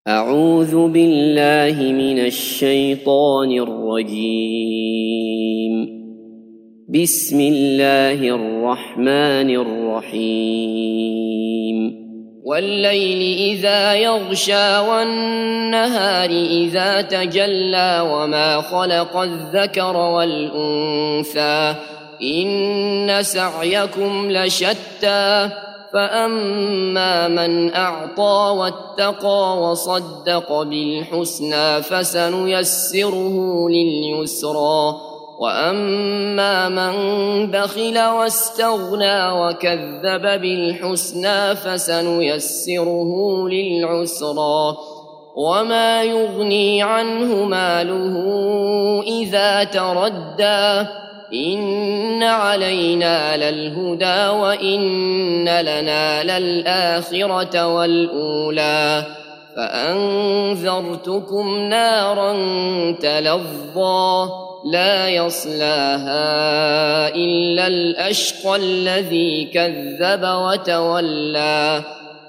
أعوذ بالله من الشيطان الرجيم. بسم الله الرحمن الرحيم. والليل إذا يغشى والنهار إذا تجلى وما خلق الذكر والأنثى إن سعيكم لشتى فأما من أعطى واتقى وصدق بالحسنى فسنيسره لليسرى وأما من بخل واستغنى وكذب بالحسنى فسنيسره للعسرى وما يغني عنه ماله إذا تردى إن علينا للهدى وإن لنا للآخرة والأولى فأنذرتكم نارا تلظى لا يصلاها إلا الأشقى الذي كذب وتولى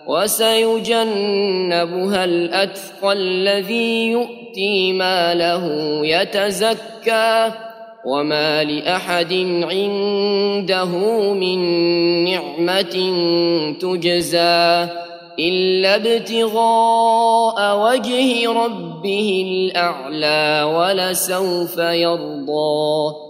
وسيجنبها الأتقى الذي يؤتي ماله يتزكى وما لأحد عنده من نعمة تجزى إلا ابتغاء وجه ربه الأعلى ولسوف يرضى.